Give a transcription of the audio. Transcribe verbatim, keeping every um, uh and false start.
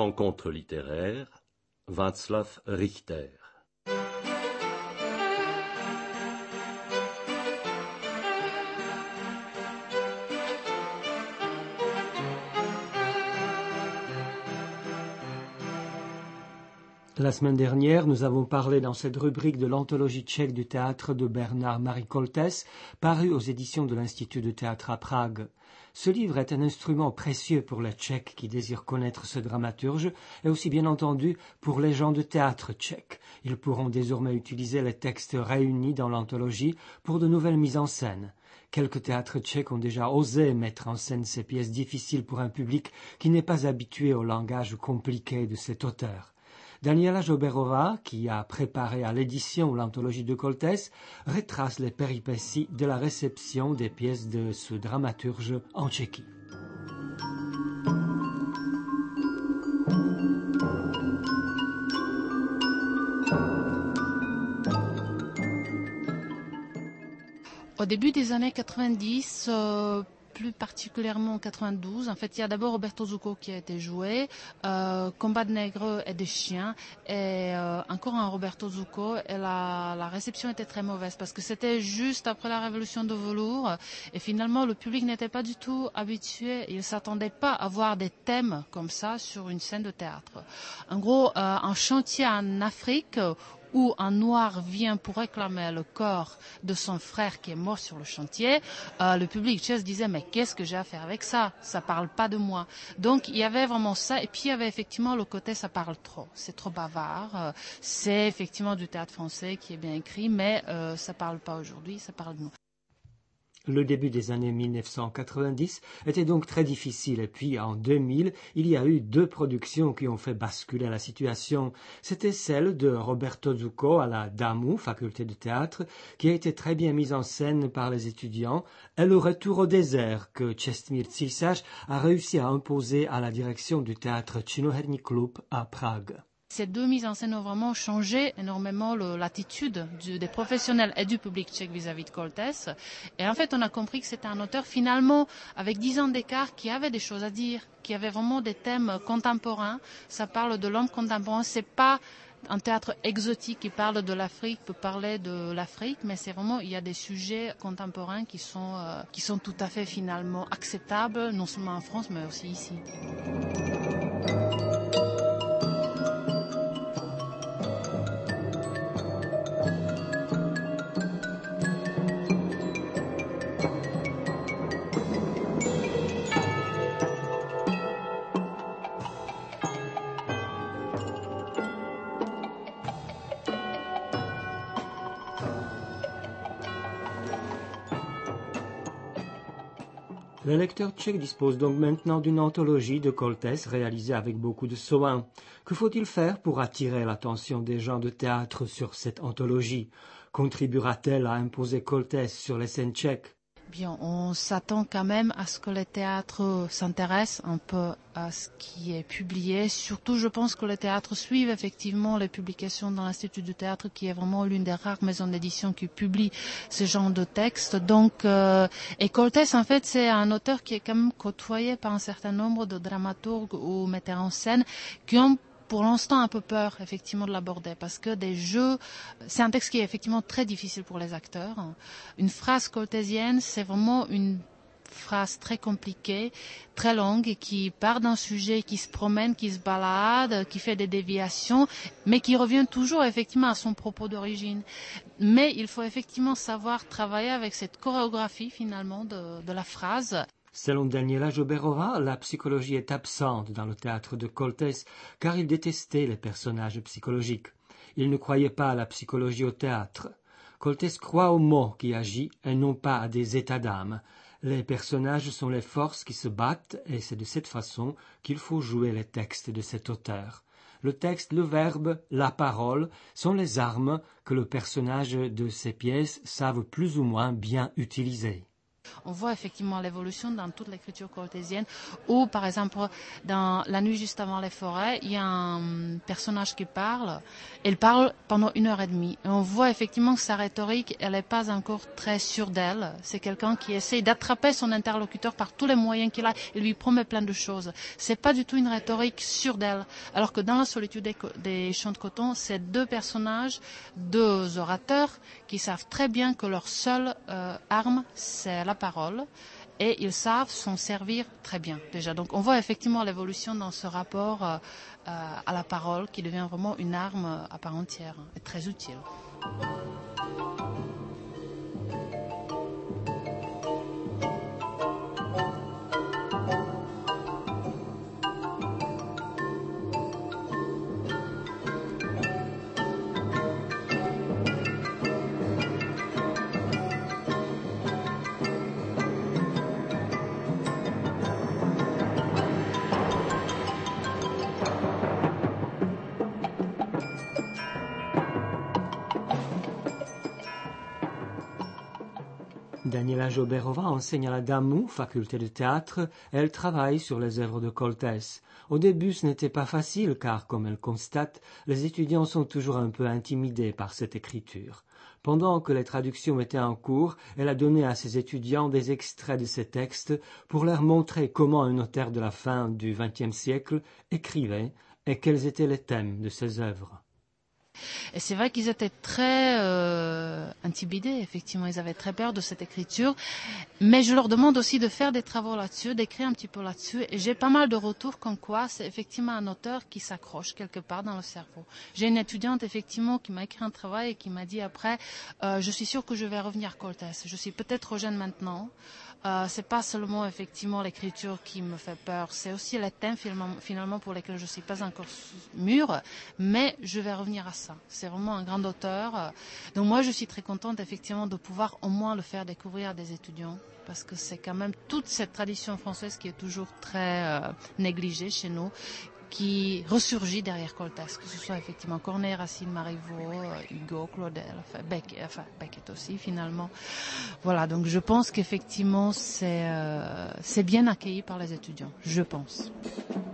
rencontre littéraire, Václav Richter. La semaine dernière, nous avons parlé dans cette rubrique de l'anthologie tchèque du théâtre de Bernard-Marie Koltes, paru aux éditions de l'Institut de théâtre à Prague. Ce livre est un instrument précieux pour les Tchèques qui désirent connaître ce dramaturge et aussi bien entendu pour les gens de théâtre tchèques. Ils pourront désormais utiliser les textes réunis dans l'anthologie pour de nouvelles mises en scène. Quelques théâtres tchèques ont déjà osé mettre en scène ces pièces difficiles pour un public qui n'est pas habitué au langage compliqué de cet auteur. Daniela Joberova, qui a préparé à l'édition l'anthologie de Koltes, retrace les péripéties de la réception des pièces de ce dramaturge en Tchéquie. Au début des années quatre-vingt-dix, euh, plus particulièrement en quatre-vingt-douze, en fait, il y a d'abord Roberto Zucco qui a été joué, euh, Combat de nègres et des chiens, et euh, encore un Roberto Zucco, et la, la réception était très mauvaise parce que c'était juste après la révolution de velours, et finalement le public n'était pas du tout habitué, il ne s'attendait pas à voir des thèmes comme ça sur une scène de théâtre. En gros, euh, un chantier en Afrique où un noir vient pour réclamer le corps de son frère qui est mort sur le chantier, euh, le public tchèque disait mais qu'est-ce que j'ai à faire avec ça? Ça parle pas de moi. Donc il y avait vraiment ça, et puis il y avait effectivement le côté ça parle trop, c'est trop bavard, euh, c'est effectivement du théâtre français qui est bien écrit, mais euh, ça parle pas aujourd'hui, ça parle de nous. Le début des années mille neuf cent quatre-vingt-dix était donc très difficile et puis en deux mille, il y a eu deux productions qui ont fait basculer la situation. C'était celle de Roberto Zucco à la DAMU, faculté de théâtre, qui a été très bien mise en scène par les étudiants, et le Retour au désert que Čestmír Císař a réussi à imposer à la direction du théâtre Činoherní klub à Prague. Ces deux mises en scène ont vraiment changé énormément le, l'attitude du, des professionnels et du public tchèque vis-à-vis de Koltes. Et en fait, on a compris que c'était un auteur finalement avec dix ans d'écart qui avait des choses à dire, qui avait vraiment des thèmes contemporains. Ça parle de l'homme contemporain. C'est pas un théâtre exotique qui parle de l'Afrique, peut parler de l'Afrique, mais c'est vraiment, il y a des sujets contemporains qui sont, euh, qui sont tout à fait finalement acceptables, non seulement en France, mais aussi ici. Le lecteur tchèque dispose donc maintenant d'une anthologie de Koltes réalisée avec beaucoup de soin. Que faut-il faire pour attirer l'attention des gens de théâtre sur cette anthologie? Contribuera-t-elle à imposer Koltes sur les scènes tchèques? Bien, on s'attend quand même à ce que les théâtres s'intéressent un peu à ce qui est publié. Surtout, je pense que les théâtres suivent effectivement les publications dans l'Institut du théâtre, qui est vraiment l'une des rares maisons d'édition qui publie ce genre de textes. Donc, euh, et Koltes, en fait, c'est un auteur qui est quand même côtoyé par un certain nombre de dramaturges ou metteurs en scène qui ont pour l'instant un peu peur effectivement de l'aborder, parce que des jeux, c'est un texte qui est effectivement très difficile pour les acteurs. Une phrase koltésienne, c'est vraiment une phrase très compliquée, très longue, et qui part d'un sujet, qui se promène, qui se balade, qui fait des déviations, mais qui revient toujours effectivement à son propos d'origine. Mais il faut effectivement savoir travailler avec cette chorégraphie finalement de, de la phrase. Selon Daniela Joberova, la psychologie est absente dans le théâtre de Koltes car il détestait les personnages psychologiques. Il ne croyait pas à la psychologie au théâtre. Koltes croit aux mots qui agissent et non pas à des états d'âme. Les personnages sont les forces qui se battent et c'est de cette façon qu'il faut jouer les textes de cet auteur. Le texte, le verbe, la parole sont les armes que le personnage de ces pièces savent plus ou moins bien utiliser. On voit effectivement l'évolution dans toute l'écriture coltésienne, où par exemple dans La nuit juste avant les forêts, il y a un personnage qui parle, il parle pendant une heure et demie. Et on voit effectivement que sa rhétorique, elle n'est pas encore très sûre d'elle. C'est quelqu'un qui essaie d'attraper son interlocuteur par tous les moyens qu'il a et lui promet plein de choses. C'est pas du tout une rhétorique sûre d'elle. Alors que dans La solitude des, des champs de coton, c'est deux personnages, deux orateurs qui savent très bien que leur seule euh, arme, c'est la parole, et ils savent s'en servir très bien déjà. Donc on voit effectivement l'évolution dans ce rapport euh, à la parole qui devient vraiment une arme à part entière et très utile. Daniela Joberova enseigne à la Damou, faculté de théâtre, et elle travaille sur les œuvres de Koltès. Au début, ce n'était pas facile car, comme elle constate, les étudiants sont toujours un peu intimidés par cette écriture. Pendant que les traductions étaient en cours, elle a donné à ses étudiants des extraits de ces textes pour leur montrer comment un auteur de la fin du vingtième siècle écrivait et quels étaient les thèmes de ses œuvres. Et c'est vrai qu'ils étaient très euh, intimidés, effectivement, ils avaient très peur de cette écriture, mais je leur demande aussi de faire des travaux là-dessus, d'écrire un petit peu là-dessus, et j'ai pas mal de retours comme quoi c'est effectivement un auteur qui s'accroche quelque part dans le cerveau. J'ai une étudiante, effectivement, qui m'a écrit un travail et qui m'a dit après, euh, je suis sûre que je vais revenir à Koltès, je suis peut-être trop jeune maintenant, Euh, c'est pas seulement effectivement l'écriture qui me fait peur, c'est aussi les thèmes finalement, finalement pour lesquels je suis pas encore mûre, mais je vais revenir à ça. C'est vraiment un grand auteur. Donc moi je suis très contente effectivement de pouvoir au moins le faire découvrir à des étudiants, parce que c'est quand même toute cette tradition française qui est toujours très euh, négligée chez nous, qui ressurgit derrière Koltès, que ce soit effectivement Corneille, Racine, Marivaux, Hugo, Claudel, enfin Beckett, enfin Beckett aussi finalement. Voilà, donc je pense qu'effectivement c'est euh, c'est bien accueilli par les étudiants, je pense.